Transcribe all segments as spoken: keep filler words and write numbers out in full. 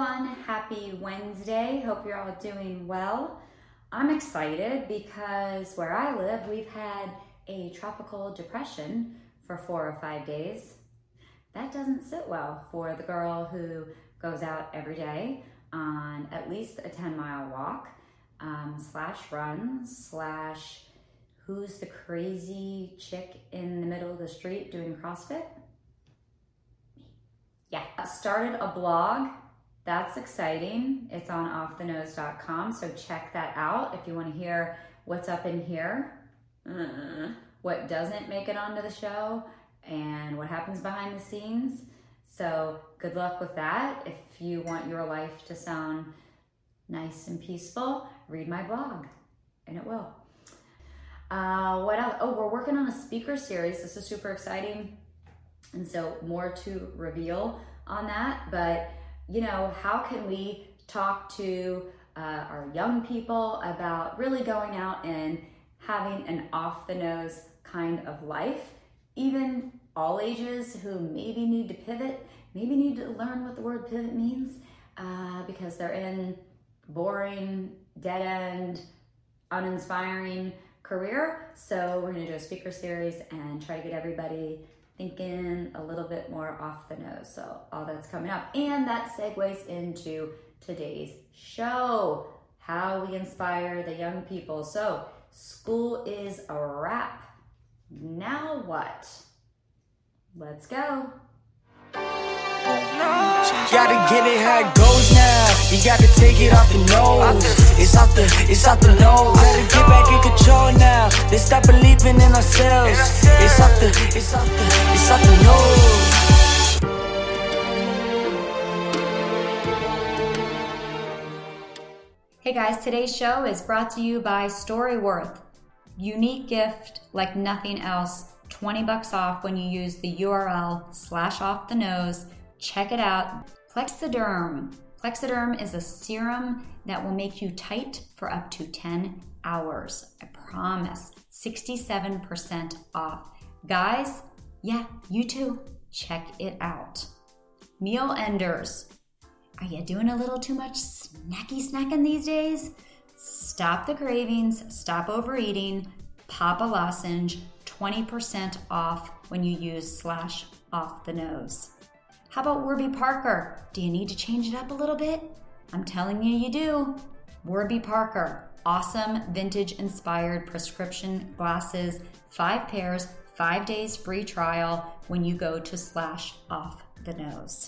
everyone, happy Wednesday. Hope you're all doing well. I'm excited because where I live, we've had a tropical depression for four or five days. That doesn't sit well for the girl who goes out every day on at least a ten mile walk, um, slash run, slash who's the crazy chick in the middle of the street doing CrossFit? Yeah, I started a blog. That's exciting. It's on off the nose dot com, so check that out if you want to hear what's up in here, uh, what doesn't make it onto the show, and what happens behind the scenes. So good luck with that. If you want your life to sound nice and peaceful, read my blog, and it will. Uh, what else? Oh, we're working on a speaker series. This is super exciting. And so more to reveal on that. But, you know, how can we talk to uh, our young people about really going out and having an off-the-nose kind of life? Even all ages who maybe need to pivot, maybe need to learn what the word pivot means uh, because they're in boring, dead-end, uninspiring career. So we're gonna do a speaker series and try to get everybody thinking a little bit more off the nose. So all that's coming up. And that segues into today's show, how we inspire the young people. So school is a wrap. Now what? Let's go. Gotta get it how it goes now. You gotta take it off the nose. It's off the, it's off the nose. Gotta get back in control now. Let's stop believing in ourselves. It's off the, it's off the, it's off the nose. Hey guys, today's show is brought to you by Storyworth. Unique gift like nothing else. twenty bucks off when you use the U R L slash off the nose. Check it out. Plexiderm. Plexiderm is a serum that will make you tight for up to ten hours. I promise. sixty-seven percent off. Guys, yeah, you too. Check it out. Meal Enders. Are you doing a little too much snacky snacking these days? Stop the cravings, stop overeating, pop a lozenge, twenty percent off when you use slash off the nose. How about Warby Parker? Do you need to change it up a little bit? I'm telling you, you do. Warby Parker, awesome vintage inspired prescription glasses, five pairs, five days free trial when you go to slash off the nose.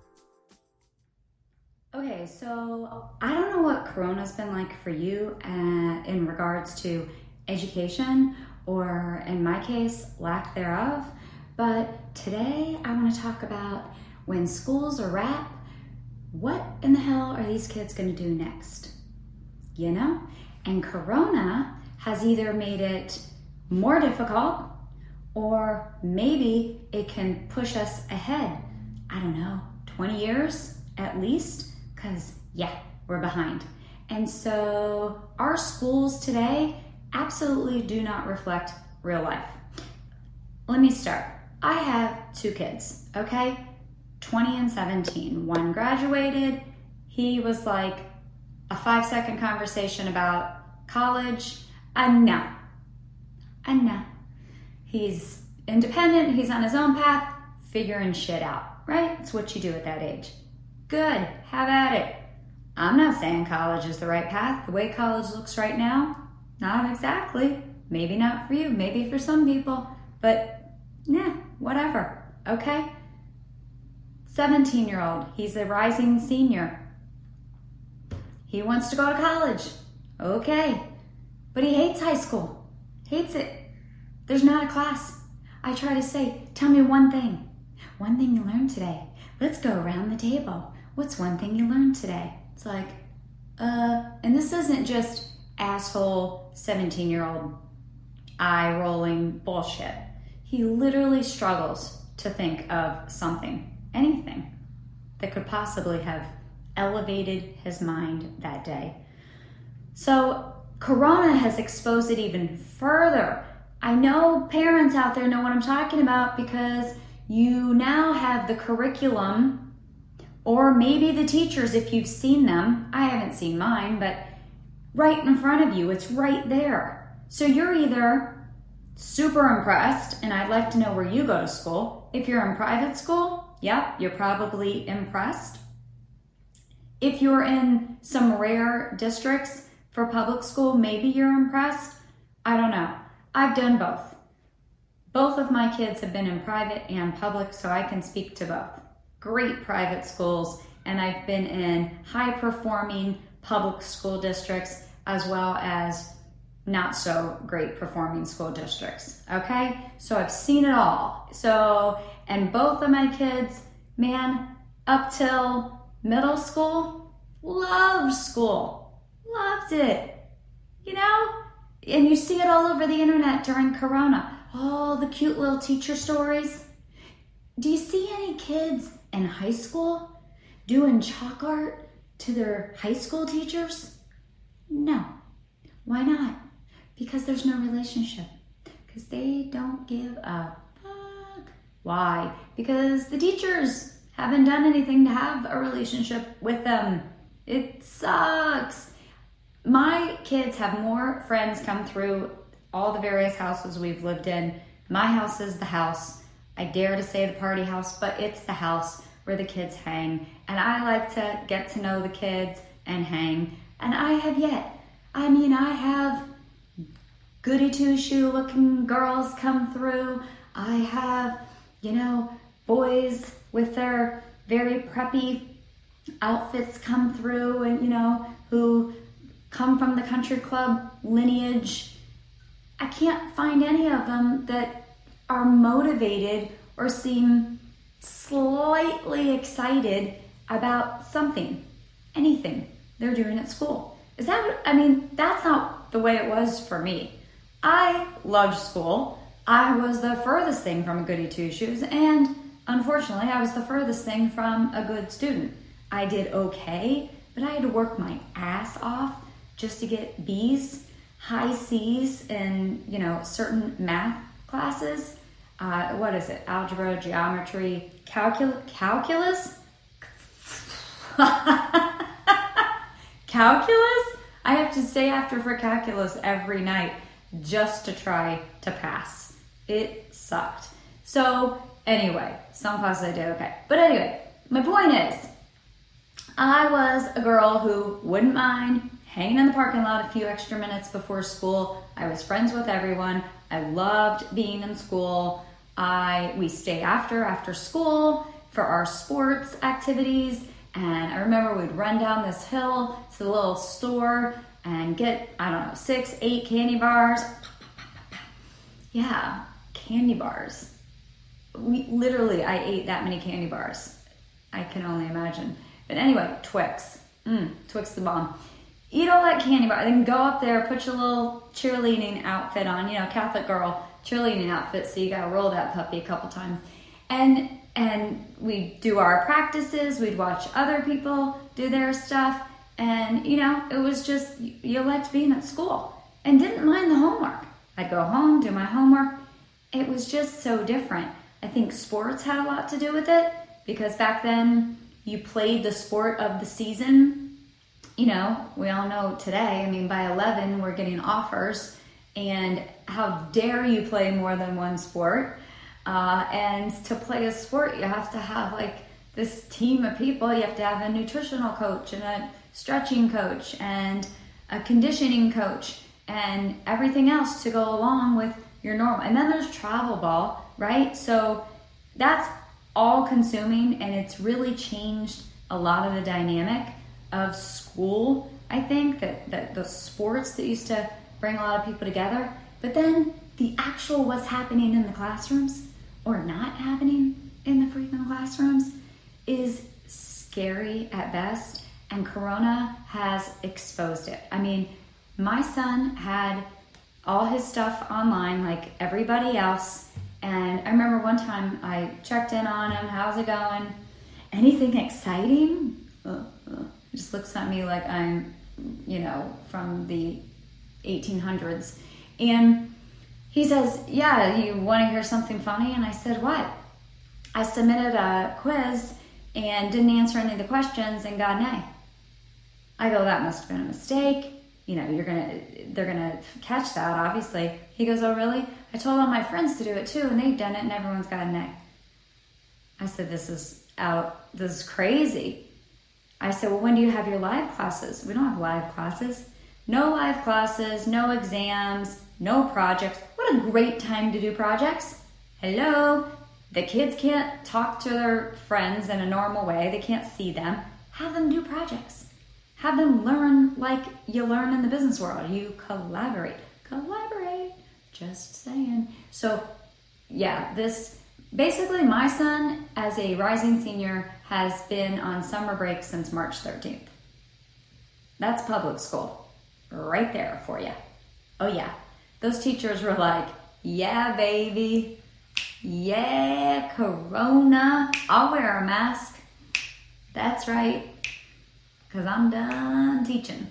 Okay, so I don't know what Corona's been like for you uh, in regards to education, or in my case, lack thereof. But today I want to talk about when schools are wrapped, what in the hell are these kids going to do next? You know? And Corona has either made it more difficult, or maybe it can push us ahead, I don't know, twenty years at least, because yeah, we're behind. And so our schools today absolutely do not reflect real life. Let me start. I have two kids, okay? twenty and seventeen. One graduated. He was like a five second conversation about college. And no. And no. He's independent. He's on his own path, figuring shit out, right? It's what you do at that age. Good. Have at it. I'm not saying college is the right path. The way college looks right now, not exactly. Maybe not for you, maybe for some people, but nah, whatever, okay? seventeen year old, he's a rising senior. He wants to go to college, okay. But he hates high school, hates it. There's not a class. I try to say, tell me one thing. One thing you learned today. Let's go around the table. What's one thing you learned today? It's like, uh, and this isn't just asshole seventeen year old eye rolling bullshit. He literally struggles to think of something, anything that could possibly have elevated his mind that day. So Corona has exposed it even further. I know parents out there know what I'm talking about because you now have the curriculum Or maybe the teachers, if you've seen them, I haven't seen mine, but right in front of you, it's right there. So you're either super impressed, and I'd like to know where you go to school. If you're in private school, yep, you're probably impressed. If you're in some rare districts for public school, maybe you're impressed. I don't know. I've done both. Both of my kids have been in private and public, so I can speak to both. Great private schools, and I've been in high-performing public school districts as well as not so great performing school districts, okay? So I've seen it all. So, and both of my kids, man, up till middle school, loved school, loved it, you know? And you see it all over the internet during Corona, all the cute little teacher stories. Do you see any kids in high school doing chalk art to their high school teachers? No. Why not? Because there's no relationship. Because they don't give a fuck. Why? Because the teachers haven't done anything to have a relationship with them. It sucks. My kids have more friends come through all the various houses we've lived in. My house is the house. I dare to say the party house, but it's the house where the kids hang. And I like to get to know the kids and hang. And I have yet. I mean, I have goody two-shoe looking girls come through. I have, you know, boys with their very preppy outfits come through and, you know, who come from the country club lineage. I can't find any of them that are motivated or seem slightly excited about something, anything they're doing at school. Is that what, I mean, that's not the way it was for me. I loved school. I was the furthest thing from a goody two-shoes, and unfortunately, I was the furthest thing from a good student. I did okay, but I had to work my ass off just to get B's, high C's in, you know, certain math classes. Uh, what is it? Algebra, geometry, calcul- calculus? Calculus? I have to stay after for calculus every night just to try to pass. It sucked. So anyway, some classes I did okay. But anyway, my point is, I was a girl who wouldn't mind hanging in the parking lot a few extra minutes before school. I was friends with everyone. I loved being in school. I we stay after after school for our sports activities. And I remember we'd run down this hill to the little store and get, I don't know, six, eight candy bars. Yeah, candy bars. We literally, I ate that many candy bars. I can only imagine. But anyway, Twix. Mm, Twix the bomb. Eat all that candy bar, then go up there, put your little cheerleading outfit on, you know, Catholic girl cheerleading outfit, so you gotta roll that puppy a couple times. And and we'd do our practices, we'd watch other people do their stuff, and you know, it was just, you liked being at school and didn't mind the homework. I'd go home, do my homework. It was just so different. I think sports had a lot to do with it, because back then you played the sport of the season. You know, we all know today, I mean, by eleven, we're getting offers, and how dare you play more than one sport? Uh, and to play a sport, you have to have like this team of people. You have to have a nutritional coach and a stretching coach and a conditioning coach and everything else to go along with your normal. And then there's travel ball, right? So that's all consuming, and it's really changed a lot of the dynamic of school. I think that, that the sports that used to bring a lot of people together, but then the actual what's happening in the classrooms or not happening in the freaking classrooms is scary at best, and Corona has exposed it. I mean, my son had all his stuff online like everybody else, and I remember one time I checked in on him, how's it going? Anything exciting? Uh, uh. He just looks at me like I'm, you know, from the eighteen hundreds. And he says, yeah, you want to hear something funny? And I said, what? I submitted a quiz and didn't answer any of the questions and got an A. I go, that must have been a mistake. You know, you're gonna, they're gonna catch that, obviously. He goes, oh, really? I told all my friends to do it too, and they've done it, and everyone's got an A. I said, this is out, this is crazy. I said, well, when do you have your live classes? We don't have live classes. No live classes, no exams, no projects. What a great time to do projects. Hello? The kids can't talk to their friends in a normal way. They can't see them. Have them do projects. Have them learn like you learn in the business world. You collaborate. Collaborate. Just saying. So, yeah, this, basically my son as a rising senior has been on summer break since March thirteenth. That's public school. Right there for you. Oh yeah. Those teachers were like, yeah, baby. Yeah, Corona. I'll wear a mask. That's right. Because I'm done teaching.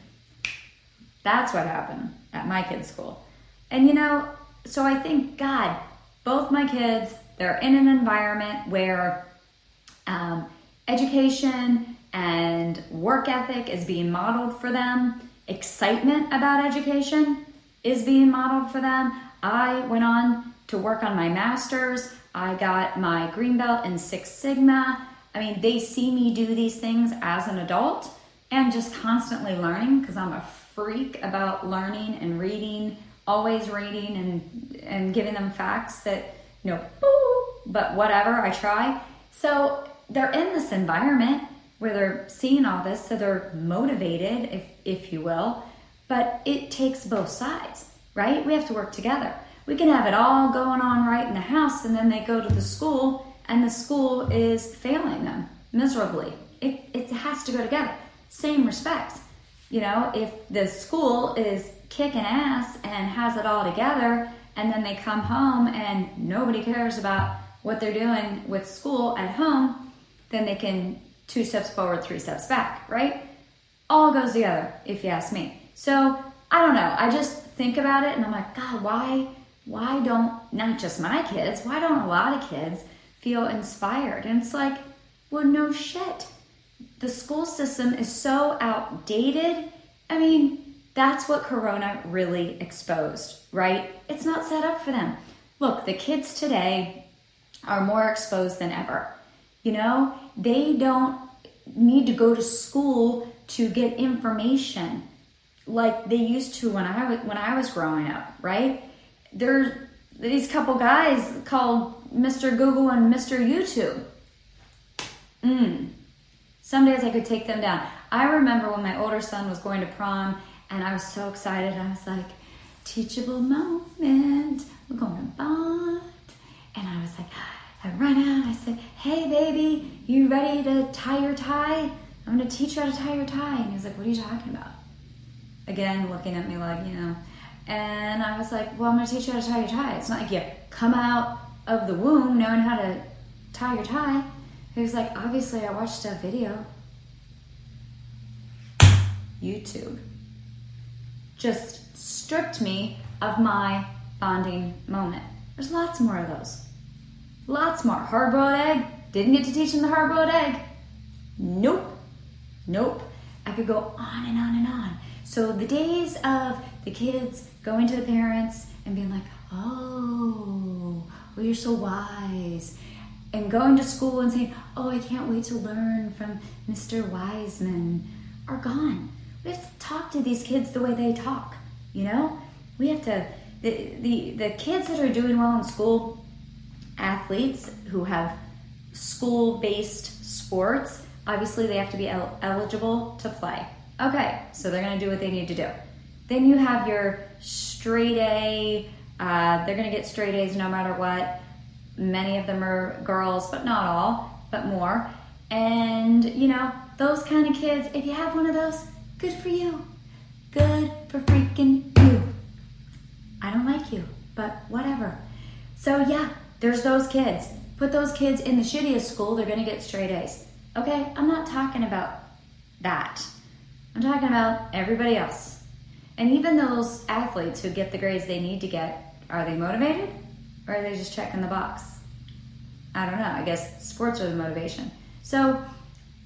That's what happened at my kids' school. And you know, so I think, God, both my kids, they're in an environment where um, education and work ethic is being modeled for them. Excitement about education is being modeled for them. I went on to work on my master's. I got my green belt in Six Sigma. I mean, they see me do these things as an adult and just constantly learning because I'm a freak about learning and reading, always reading and, and giving them facts that, you know, ooh, but whatever, I try. So they're in this environment where they're seeing all this, so they're motivated, if, if you will, but it takes both sides, right? We have to work together. We can have it all going on right in the house, and then they go to the school, and the school is failing them miserably. It, it has to go together. Same respect. You know, if the school is kicking ass and has it all together, and then they come home and nobody cares about what they're doing with school at home, then they can two steps forward, three steps back, right? All goes together, if you ask me. So, I don't know. I just think about it and I'm like, God, why, why don't, not just my kids, why don't a lot of kids feel inspired? And it's like, well, no shit. The school system is so outdated. I mean, that's what Corona really exposed, right? It's not set up for them. Look, the kids today are more exposed than ever. You know, they don't need to go to school to get information like they used to when I was when I was growing up, right? There's these couple guys called Mister Google and Mister YouTube. Mm. Some days I could take them down. I remember when my older son was going to prom and I was so excited. I was like, teachable moment. We're going to bond. And I was like, I run out. I said, hey, baby, you ready to tie your tie? I'm going to teach you how to tie your tie. And he was like, what are you talking about? Again, looking at me like, you know. And I was like, well, I'm going to teach you how to tie your tie. It's not like you come out of the womb knowing how to tie your tie. He was like, obviously, I watched a video. YouTube just stripped me of my bonding moment. There's lots more of those. Lots more. Hard-boiled egg. Didn't get to teach him the hard-boiled egg. Nope. Nope. I could go on and on and on. So the days of the kids going to the parents and being like, oh, well, you're so wise. And going to school and saying, oh, I can't wait to learn from Mister Wiseman, are gone. We have to talk to these kids the way they talk, you know? We have to, the, the, the kids that are doing well in school, athletes who have school-based sports, obviously they have to be el- eligible to play. Okay, so they're gonna do what they need to do. Then you have your straight A, uh, they're gonna get straight A's no matter what. Many of them are girls, but not all, but more. And, you know, those kind of kids, if you have one of those, good for you. Good for freaking you. I don't like you, but whatever. So yeah, there's those kids. Put those kids in the shittiest school, they're gonna get straight A's. Okay, I'm not talking about that. I'm talking about everybody else. And even those athletes who get the grades they need to get, are they motivated? Or are they just checking the box? I don't know. I guess sports are the motivation. So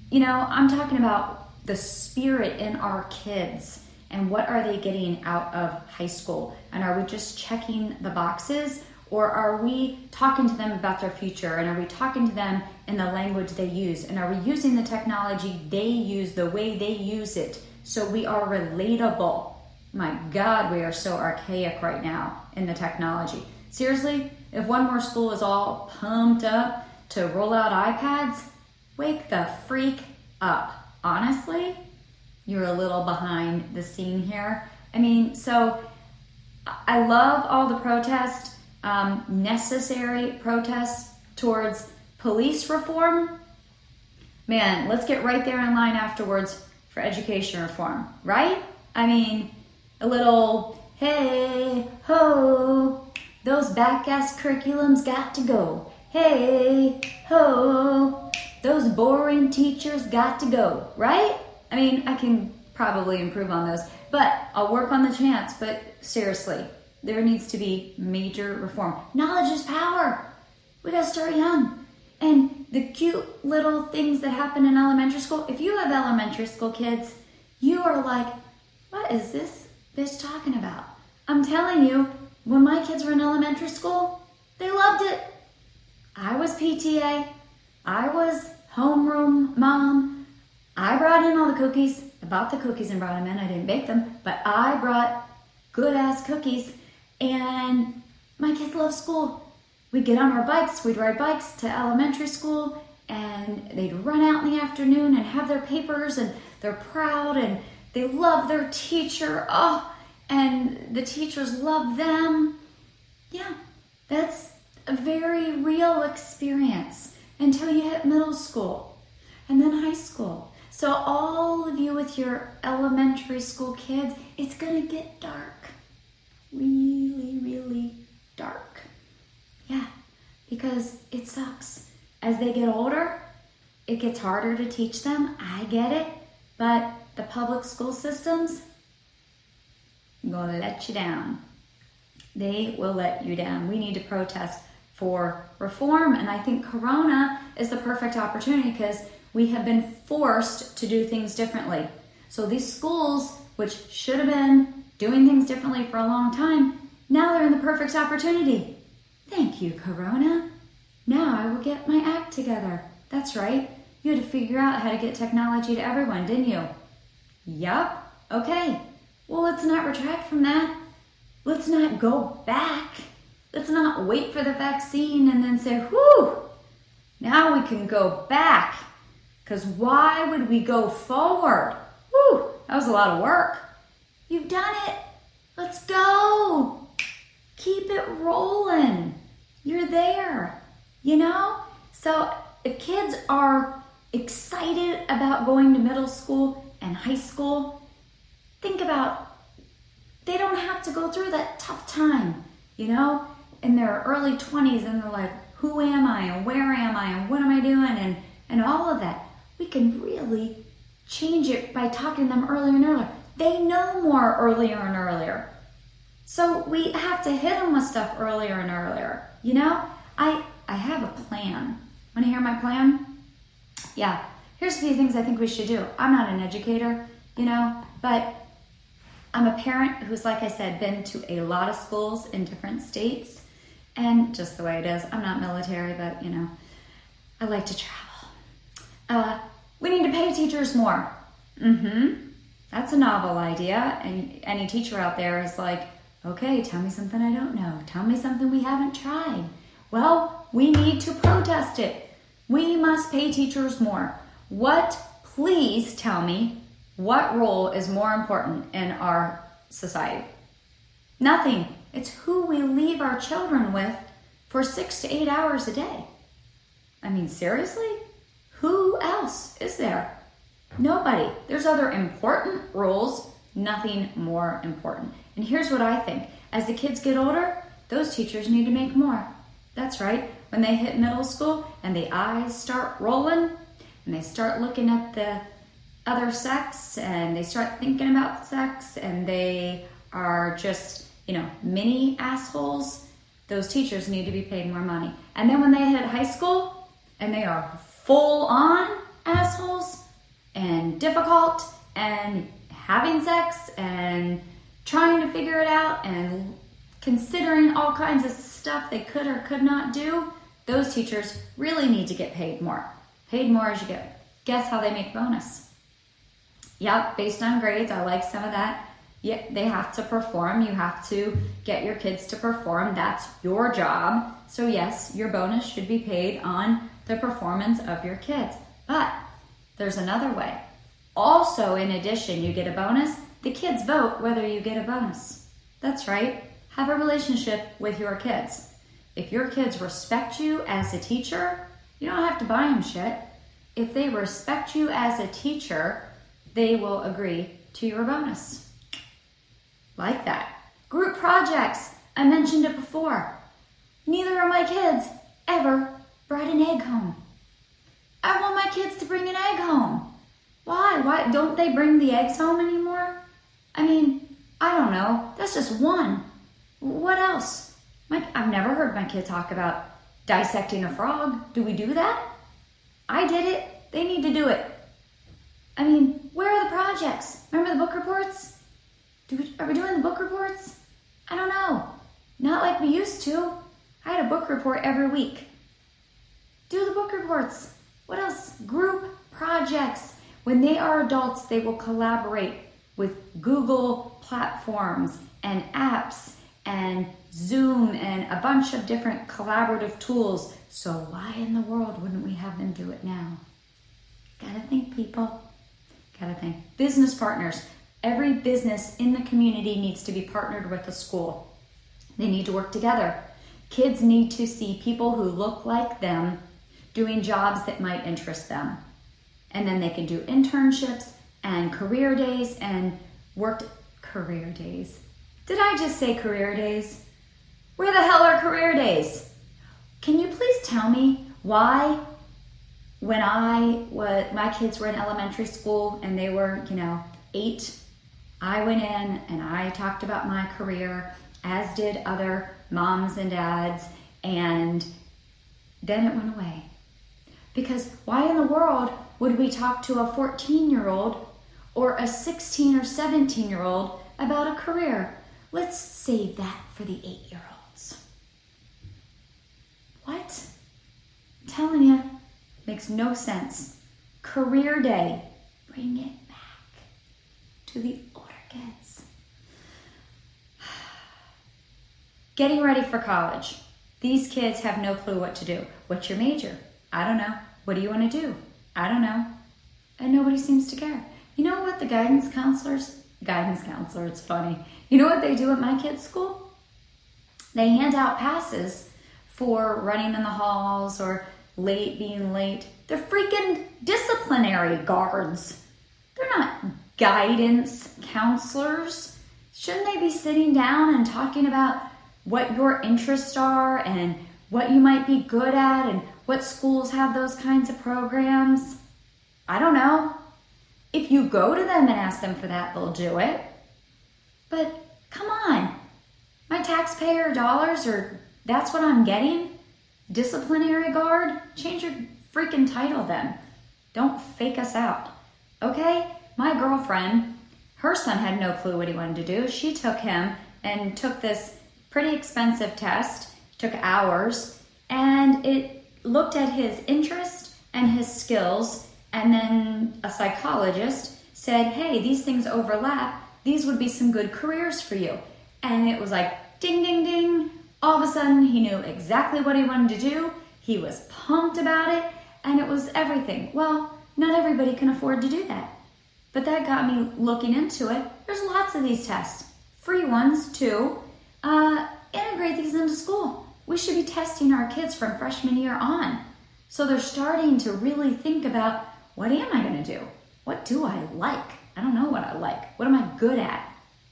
you know, I'm talking about the spirit in our kids and what are they getting out of high school? And are we just checking the boxes, or are we talking to them about their future? And are we talking to them in the language they use? And are we using the technology they use the way they use it so we are relatable? My God, we are so archaic right now in the technology. Seriously, if one more school is all pumped up to roll out iPads, wake the freak up. Honestly, you're a little behind the scene here. I mean, so I love all the protests, um, necessary protests towards police reform. Man, let's get right there in line afterwards for education reform, right? I mean, a little, hey, ho, those back-ass curriculums got to go. Hey, ho, those boring teachers got to go, right? I mean, I can probably improve on those, but I'll work on the chance. But seriously, there needs to be major reform. Knowledge is power. We gotta start young. And the cute little things that happen in elementary school, if you have elementary school kids, you are like, what is this bitch talking about? I'm telling you, when my kids were in elementary school, they loved it. I was P T A. I was homeroom mom. I brought in all the cookies. I bought the cookies and brought them in. I didn't bake them, but I brought good ass cookies, and my kids love school. We'd get on our bikes, we'd ride bikes to elementary school, and they'd run out in the afternoon and have their papers, and they're proud, and they love their teacher. Oh, and the teachers love them. Yeah, that's a very real experience until you hit middle school and then high school. So all of you with your elementary school kids, it's gonna get dark. Really, really dark. Yeah, because it sucks. As they get older, it gets harder to teach them. I get it. But the public school systems, gonna let you down. They will let you down. We need to protest for reform. And I think Corona is the perfect opportunity because we have been forced to do things differently. So these schools, which should have been doing things differently for a long time, now they're in the perfect opportunity. Thank you, Corona. Now I will get my act together. That's right. You had to figure out how to get technology to everyone, didn't you? Yup. Okay. Well, let's not retract from that. Let's not go back. Let's not wait for the vaccine and then say, whew, now we can go back. Because why would we go forward? Whew, that was a lot of work. You've done it. Let's go. Keep it rolling. You're there, you know? So if kids are excited about going to middle school and high school, think about, they don't have to go through that tough time, you know, in their early twenties, and they're like, who am I and where am I and what am I doing, and, and all of that. We can really change it by talking to them earlier and earlier. They know more earlier and earlier. So we have to hit them with stuff earlier and earlier. You know, I I have a plan. Want to hear my plan? Yeah, here's a few things I think we should do. I'm not an educator, you know, but I'm a parent who's, like I said, been to a lot of schools in different states. And just the way it is, I'm not military, but, you know, I like to travel. Uh, we need to pay teachers more. Mm-hmm. That's a novel idea. And any teacher out there is like, okay, tell me something I don't know. Tell me something we haven't tried. Well, we need to protest it. We must pay teachers more. What, please tell me, what role is more important in our society? Nothing. It's who we leave our children with for six to eight hours a day. I mean, seriously? Who else is there? Nobody. There's other important roles, nothing more important. And here's what I think. As the kids get older, those teachers need to make more. That's right. When they hit middle school and the eyes start rolling and they start looking at the other sex and they start thinking about sex and they are just, you know, mini assholes, those teachers need to be paid more money. And then when they hit high school and they are full on assholes and difficult and having sex and trying to figure it out and considering all kinds of stuff they could or could not do, those teachers really need to get paid more. Paid more as you go. Guess how they make bonus? Yep, based on grades. I like some of that. Yeah, they have to perform. You have to get your kids to perform. That's your job. So yes, your bonus should be paid on the performance of your kids. But there's another way. Also, in addition, you get a bonus. The kids vote whether you get a bonus. That's right. Have a relationship with your kids. If your kids respect you as a teacher, you don't have to buy them shit. If they respect you as a teacher, they will agree to your bonus. Like that. Group projects. I mentioned it before. Neither of my kids ever brought an egg home. I want my kids to bring an egg home. Why? Why don't they bring the eggs home anymore? I mean, I don't know. That's just one. What else? My, I've never heard my kid talk about dissecting a frog. Do we do that? I did it. They need to do it. I mean, where are the projects? Remember the book reports? Do we, are we doing the book reports? I don't know. Not like we used to. I had a book report every week. Do the book reports. What else? Group projects. When they are adults, they will collaborate with Google platforms and apps and Zoom and a bunch of different collaborative tools. So why in the world wouldn't we have them do it now? Gotta think, people. Gotta think. Business partners. Every business in the community needs to be partnered with a school. They need to work together. Kids need to see people who look like them doing jobs that might interest them. And then they can do internships and career days and work career days. Did I just say career days? Where the hell are career days? Can you please tell me why when I was, my kids were in elementary school and they were, you know, eight, I went in and I talked about my career, as did other moms and dads, and then it went away. Because why in the world would we talk to a fourteen-year-old or a sixteen or seventeen-year-old about a career? Let's save that for the eight-year-olds. What? I'm telling you, makes no sense. Career day, bring it back to the older kids. Getting ready for college. These kids have no clue what to do. What's your major? I don't know. What do you want to do? I don't know. And nobody seems to care. You know what the guidance counselors, guidance counselor, it's funny. You know what they do at my kids' school? They hand out passes for running in the halls or late being late. They're freaking disciplinary guards. They're not guidance counselors. Shouldn't they be sitting down and talking about what your interests are and what you might be good at and what schools have those kinds of programs? I don't know. If you go to them and ask them for that, they'll do it. But come on, my taxpayer dollars, or that's what I'm getting? Disciplinary guard? Change your freaking title then. Don't fake us out, okay? My girlfriend, her son had no clue what he wanted to do. She took him and took this pretty expensive test, took hours, and it looked at his interest and his skills, and then a psychologist said, hey, these things overlap. These would be some good careers for you. And it was like, ding, ding, ding. All of a sudden, he knew exactly what he wanted to do. He was pumped about it, and it was everything. Well, not everybody can afford to do that. But that got me looking into it. There's lots of these tests, free ones too. Uh, integrate these into school. We should be testing our kids from freshman year on. So they're starting to really think about, what am I going to do? What do I like? I don't know what I like. What am I good at?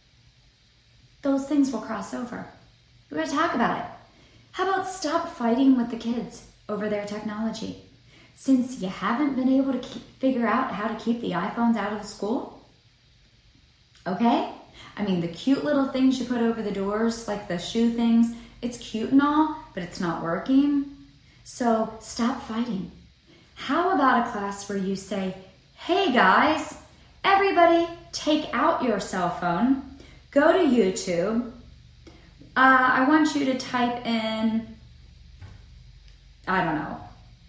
Those things will cross over. We're going to talk about it. How about stop fighting with the kids over their technology? Since you haven't been able to keep, figure out how to keep the iPhones out of the school, okay? I mean, the cute little things you put over the doors, like the shoe things, it's cute and all, but it's not working. So stop fighting. How about a class where you say, hey guys, everybody take out your cell phone, go to YouTube. Uh, I want you to type in, I don't know,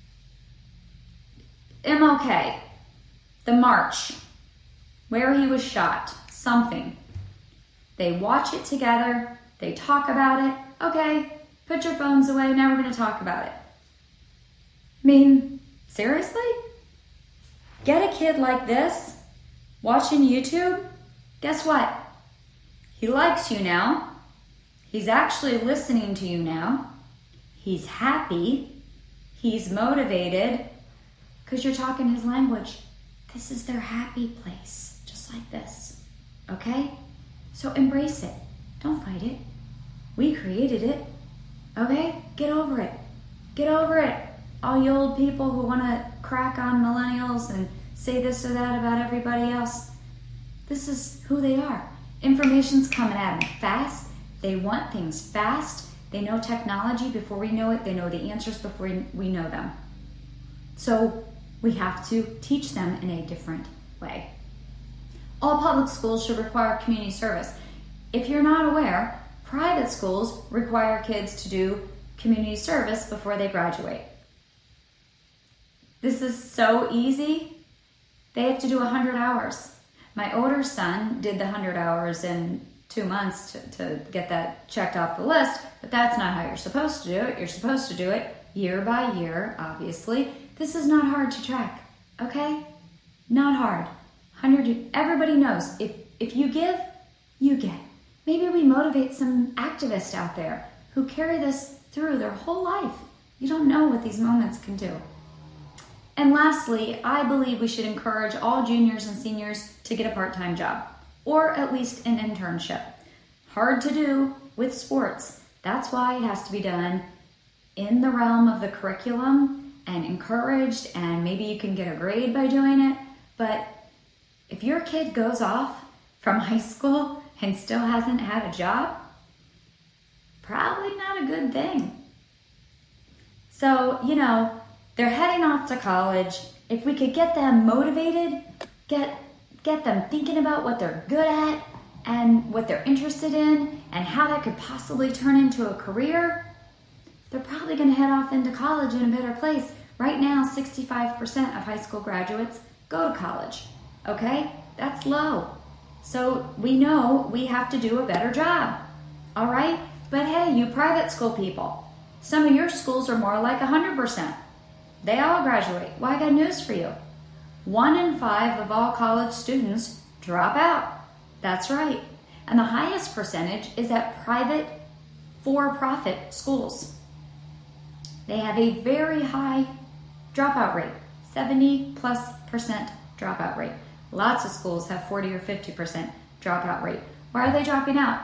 M L K, the march, where he was shot, something. They watch it together, they talk about it. Okay, put your phones away, now we're going to talk about it. I mean, seriously? Get a kid like this watching YouTube? Guess what? He likes you now. He's actually listening to you now. He's happy. He's motivated because you're talking his language. This is their happy place, just like this. Okay? So embrace it. Don't fight it. We created it. Okay? Get over it. Get over it. All you old people who want to crack on millennials and say this or that about everybody else. This is who they are. Information's coming at them fast. They want things fast. They know technology before we know it. They know the answers before we know them. So we have to teach them in a different way. All public schools should require community service. If you're not aware, private schools require kids to do community service before they graduate. This is so easy. They have to do one hundred hours. My older son did the one hundred hours in two months to, to get that checked off the list, but that's not how you're supposed to do it. You're supposed to do it year by year, obviously. This is not hard to track, okay? Not hard. one hundred, everybody knows. If, if you give, you get. Maybe we motivate some activists out there who carry this through their whole life. You don't know what these moments can do. And lastly, I believe we should encourage all juniors and seniors to get a part-time job, or at least an internship. Hard to do with sports. That's why it has to be done in the realm of the curriculum and encouraged, and maybe you can get a grade by doing it. But if your kid goes off from high school and still hasn't had a job, probably not a good thing. So, you know, they're heading off to college. If we could get them motivated, get get them thinking about what they're good at and what they're interested in and how that could possibly turn into a career, they're probably going to head off into college in a better place. Right now, sixty-five percent of high school graduates go to college, okay? That's low. So we know we have to do a better job, all right? But hey, you private school people, some of your schools are more like one hundred percent. They all graduate. Well, I got news for you. One in five of all college students drop out. That's right. And the highest percentage is at private for-profit schools. They have a very high dropout rate, seventy plus percent dropout rate. Lots of schools have forty or fifty percent dropout rate. Why are they dropping out?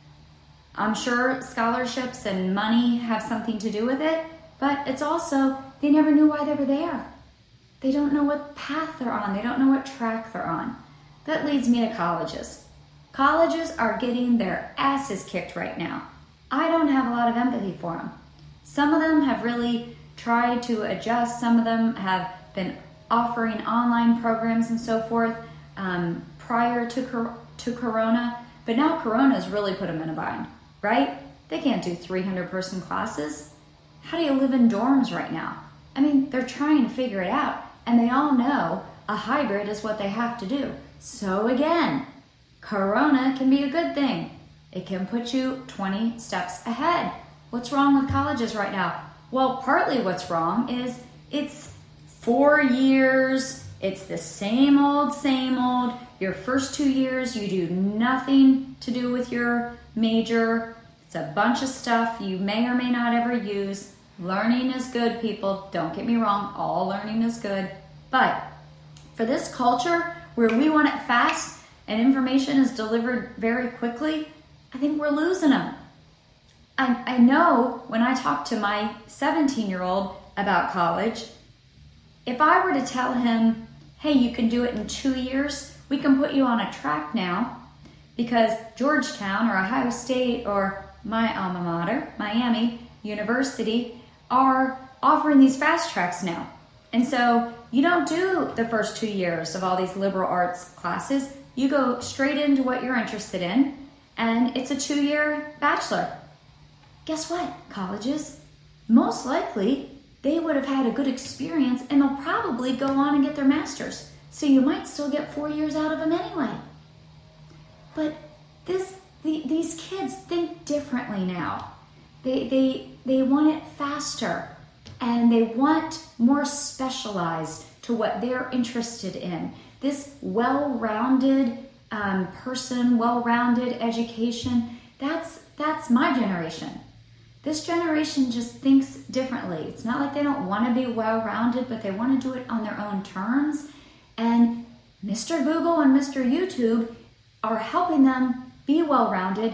I'm sure scholarships and money have something to do with it, but it's also they never knew why they were there. They don't know what path they're on. They don't know what track they're on. That leads me to colleges. Colleges are getting their asses kicked right now. I don't have a lot of empathy for them. Some of them have really tried to adjust. Some of them have been offering online programs and so forth um, prior to, cor- to Corona. But now Corona's really put them in a bind, right? They can't do three hundred person classes. How do you live in dorms right now? I mean, they're trying to figure it out, and they all know a hybrid is what they have to do. So again, Corona can be a good thing. It can put you twenty steps ahead. What's wrong with colleges right now? Well, partly what's wrong is it's four years, it's the same old, same old. Your first two years, you do nothing to do with your major. It's a bunch of stuff you may or may not ever use. Learning is good, people. Don't get me wrong. All learning is good. But for this culture where we want it fast and information is delivered very quickly, I think we're losing them. I, I know when I talk to my seventeen-year-old about college, if I were to tell him, hey, you can do it in two years, we can put you on a track now because Georgetown or Ohio State or my alma mater, Miami University, are offering these fast tracks now. And so you don't do the first two years of all these liberal arts classes. You go straight into what you're interested in, and it's a two-year bachelor. Guess what, colleges? Most likely, they would have had a good experience, and they'll probably go on and get their master's. So you might still get four years out of them anyway. But this, the, these kids think differently now. They, they, they want it faster, and they want more specialized to what they're interested in. This well-rounded um, person, well-rounded education, that's, that's my generation. This generation just thinks differently. It's not like they don't want to be well-rounded, but they want to do it on their own terms. And Mister Google and Mister YouTube are helping them be well-rounded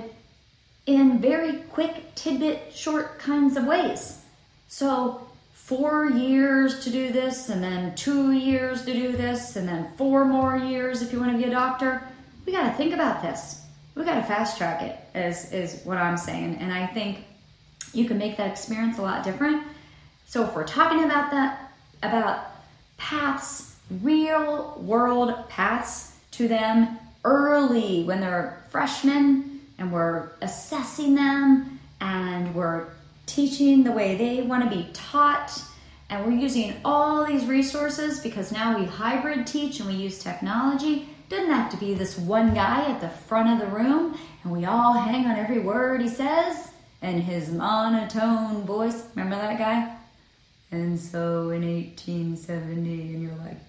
in very quick, tidbit, short kinds of ways. So four years to do this, and then two years to do this, and then four more years if you want to be a doctor. We got to think about this. We got to fast track it, is, is what I'm saying. And I think you can make that experience a lot different. So if we're talking about that, about paths, real world paths to them early when they're freshmen, and we're assessing them, and we're teaching the way they want to be taught, and we're using all these resources because now we hybrid teach and we use technology. Doesn't have to be this one guy at the front of the room and we all hang on every word he says and his monotone voice. Remember that guy? And so in eighteen seventy, and you're like,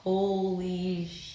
holy shit.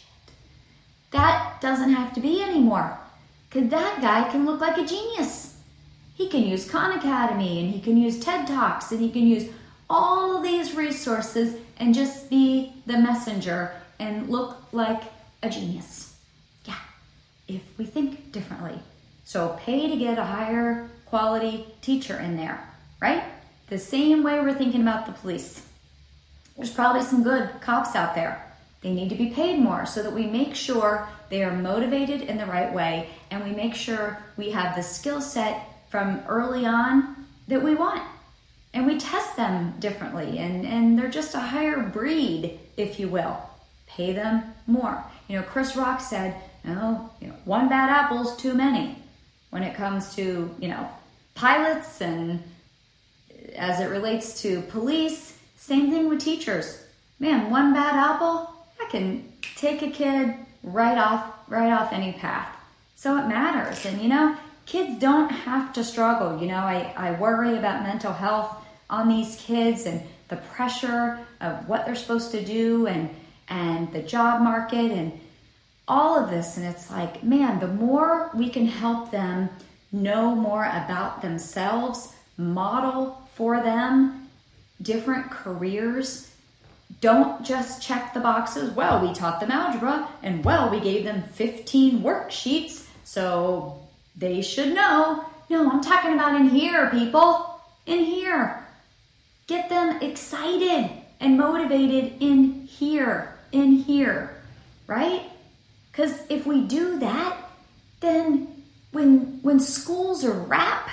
That doesn't have to be anymore, because that guy can look like a genius. He can use Khan Academy, and he can use TED Talks, and he can use all these resources and just be the messenger and look like a genius. Yeah, if we think differently. So pay to get a higher quality teacher in there, right? The same way we're thinking about the police. There's probably some good cops out there. They need to be paid more so that we make sure they are motivated in the right way, and we make sure we have the skill set from early on that we want. And we test them differently, and, and they're just a higher breed, if you will. Pay them more. You know, Chris Rock said, oh, you know, one bad apple's too many when it comes to, you know, pilots, and as it relates to police, same thing with teachers. Man, one bad apple, I can take a kid right off, right off any path. So it matters. And you know, kids don't have to struggle. You know, I, I worry about mental health on these kids and the pressure of what they're supposed to do, and and the job market and all of this. And it's like, man, the more we can help them know more about themselves, model for them different careers. Don't just check the boxes. Well, we taught them algebra, and well, we gave them fifteen worksheets, so they should know. No, I'm talking about in here, people. In here. Get them excited and motivated in here. In here. Right? Because if we do that, then when, when schools are wrap,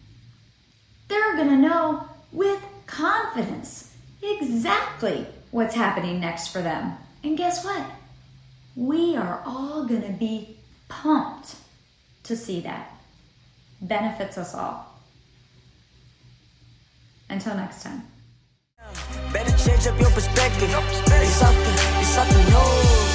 they're going to know with confidence exactly what's happening next for them. And guess what? We are all going to be pumped to see that. Benefits us all. Until next time. Better change up your perspective. It's something, it's something new.